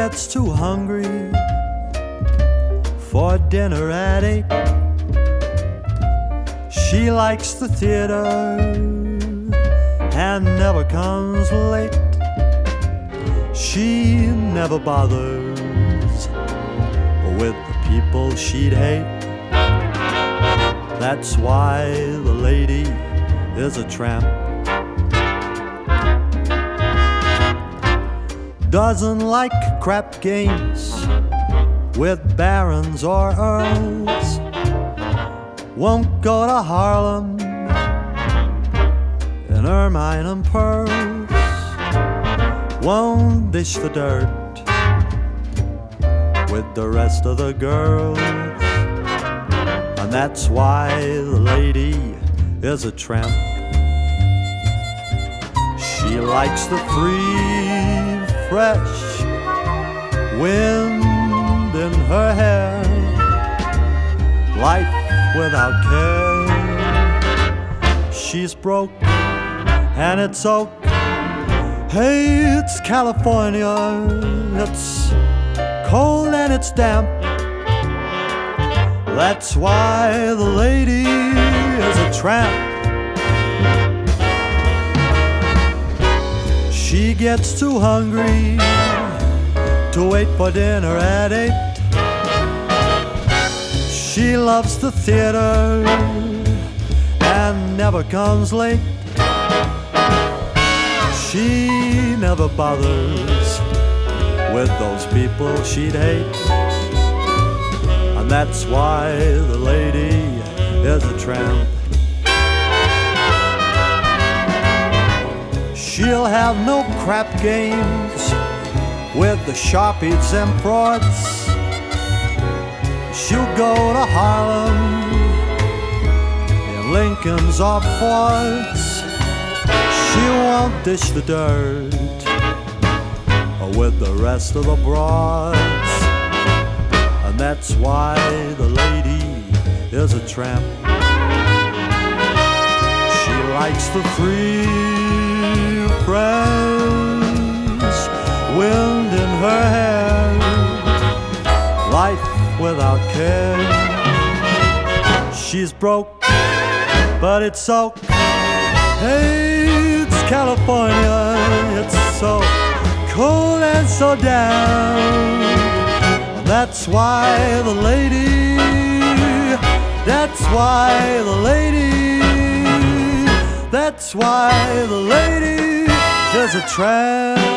gets too hungry for dinner at 8. She likes the theater and never comes late. She never bothers with the people she'd hate. That's why the lady is a tramp. Doesn't like crap games with barons or earls. Won't go to Harlem in ermine and pearls. Won't dish the dirt with the rest of the girls. And that's why the lady is a tramp. She likes the free, fresh wind in her hair, life without care. She's broke and it's oak. Hey, it's California. It's cold and it's damp. That's why the lady is a tramp. She gets too hungry to wait for dinner at 8. She loves the theater and never comes late. She never bothers with those people she'd hate. And that's why the lady is a tramp. She'll have no crap games with the sharpies and frauds. She'll go to Harlem in Lincolns or Fords. She won't dish the dirt with the rest of the broads. And that's why the lady is a tramp. She likes the free, fresh wind in her hair, life without care. She's broke, but it's so. Hey, it's California. It's so cold and so down. That's why the lady. That's why the lady. That's why the lady is a tramp.